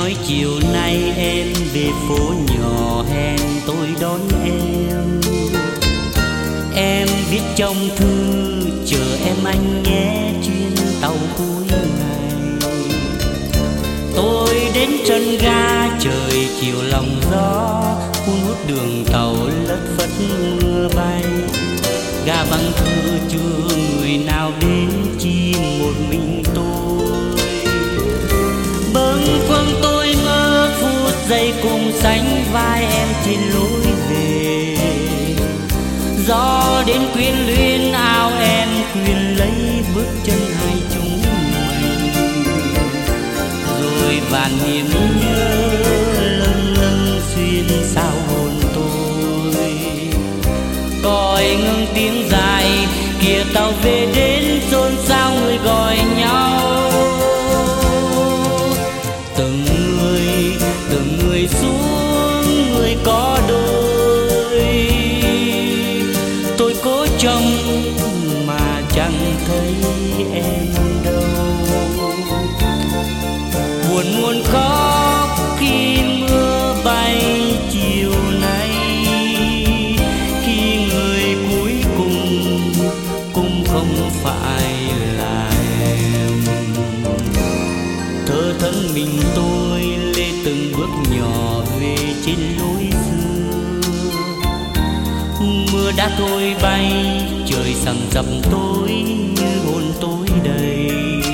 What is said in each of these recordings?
nói chiều nay em về phố nhỏ hẹn tôi đón em. Em viết trong thư chờ em anh nhé, chuyến tàu cuối ngày. Tôi đến chân ga trời chiều lòng gió, hun hút đường tàu lất phất mưa bay. Ga vắng thưa chưa người nào đến, chỉ một mình tôi. Bâng khuâng tôi mơ phút giây cùng sánh vai em trên lối về. Gió đến quyến luyến áo em quyền lấy bước chân hai chúng mình. Rồi vạn niềm nhớ lâng lâng xuyên sao hồn tôi. Còi ngưng tiếng dài kia tàu về đến, xôn xao người gọi nhau. Từng người xuống người có đôi. Tôi cố trông mà chẳng thấy em đâu. Buồn muốn khóc khi mưa bay chiều nay, khi người cuối cùng cũng không phải là em. Thơ thân mình tôi lê từng bước nhỏ về trên lối xưa. Mưa đã thôi bay trời sầm sập tối như hồn tối đầy.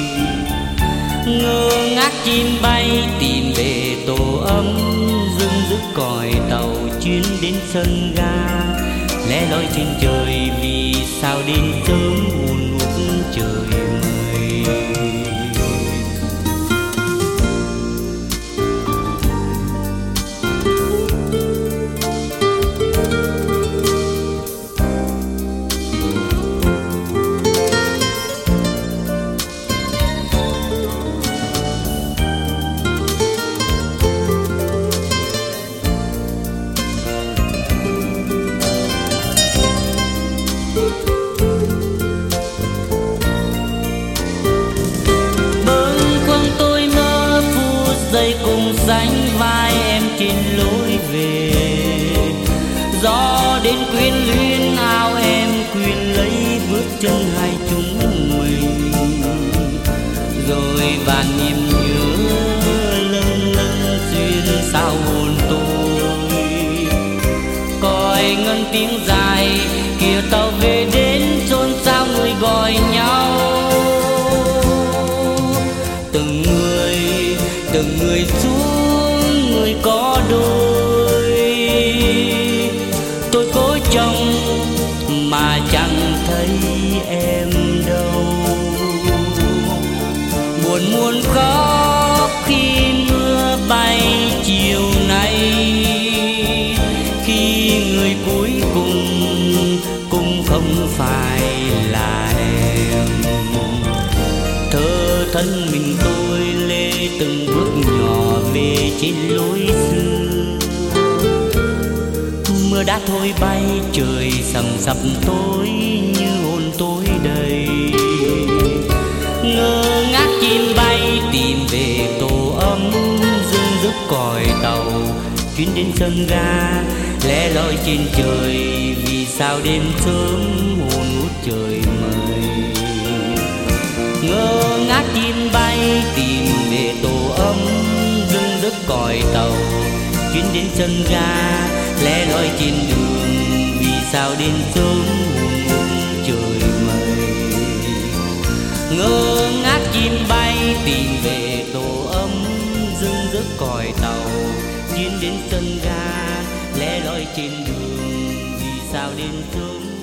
Ngơ ngác chim bay tìm về tổ ấm, dưng dứt còi tàu chuyến đến sân ga. Lẻ loi trên trời vì sao đến sớm buồn ngút trời mây. Giây cùng sánh vai em trên lối về. Gió đến quyến luyến áo em quyền lấy bước chân hai chúng mình. Rồi vạn niềm nhớ lâng lâng xuyên sao hồn tôi. Còi ngân tiếng dài kia tàu về đến, xôn xao người gọi nhau. Từng người xuống người có đôi. Tôi cố trông mà chẳng thấy em đâu. Buồn muốn khóc khi mưa bay chiều nay, khi người cuối cùng cũng không phải là em. Thơ thân mình tôi lê từng bước nhỏ về trên lối xưa. Mưa đã thôi bay trời sầm sập tối như hồn tối đầy. Ngơ ngác chim bay tìm về tổ ấm, dưng dứt còi tàu chuyến đến sân ga. Lẻ loi trên trời vì sao đêm sớm hồn hút trời mây. Ngơ ngác chim bay tìm về tổ ấm, dưng dứt còi tàu chuyến đến sân ga. Lẻ loi trên đường vì sao đến sớm buồn ngút trời mây. Ngơ ngác chim bay tìm về tổ ấm, dưng dứt còi tàu chuyến đến sân ga. Lẻ loi trên đường vì sao đến sớm